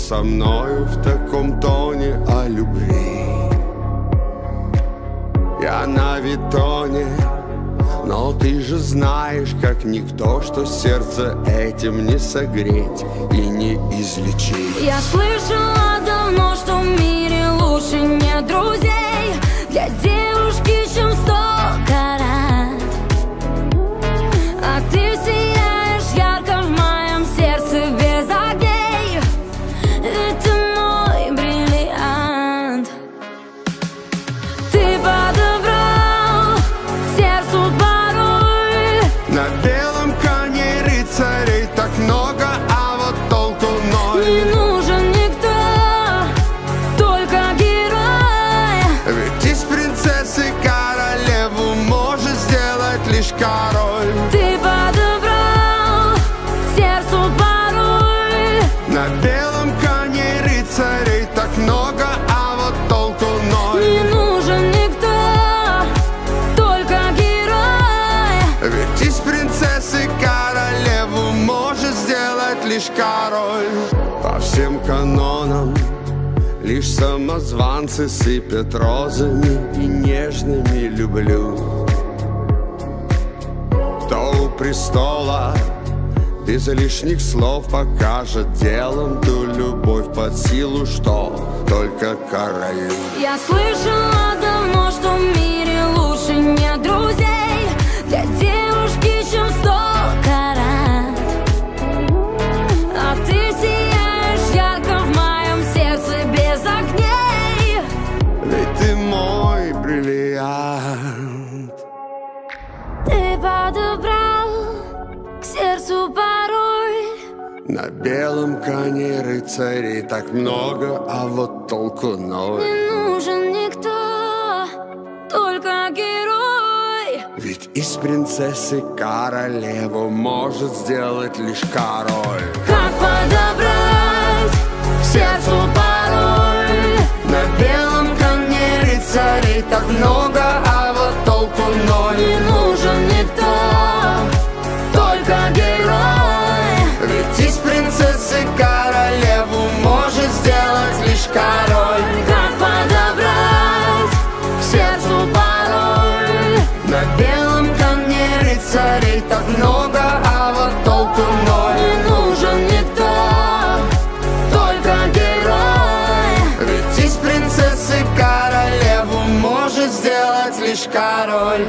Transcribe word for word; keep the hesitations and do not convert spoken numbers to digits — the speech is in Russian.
со мною в таком тоне о любви. Я на витоне, но ты же знаешь, как никто, что сердце этим не согреть и не излечить. Я слышала давно, что в мире лучше нет друзей для девушки, чем сто карат. А ты сияешь ярко в моем сердце без огней, ведь ты мой бриллиант. Ты подобрал сердцу пароль. На белом коне рыцарей так много, а вот толку ноль. Не нужен никто, только герой. Ведь из принцессы королеву может сделать лишь король. Ты подобрал сердцу пароль. На белом коне рыцарей так много, а вот толку ноль. Не нужен никто, только герой. Ведь из принцессы королеву может сделать лишь король. По всем канонам лишь самозванцы сыпят розами и нежными люблю. Кто у престола без лишних слов покажет делом ту любовь под силу, что только королю. Я слышала давно, что в мире лучше нет друзей для девушки, чем сто карат. А ты сияешь ярко в моем сердце без огней. Ведь ты мой бриллиант. Ты подобрал к сердцу пароль. На белом коне рыцарей так много, а вот толку ноль. Не нужен никто, только герой. Ведь из принцессы королеву может сделать лишь король. Как подобрать к сердцу пароль? На белом коне рыцарей так много, а вот толку ноль. Не нужен никто, только герой. Ведь из принцессы королеву может сделать лишь король. Как подобрать к сердцу пароль? На белом коне рыцарей так много, а вот толку ноль. Не нужен никто, только герой. Ведь из принцессы королеву может сделать лишь король.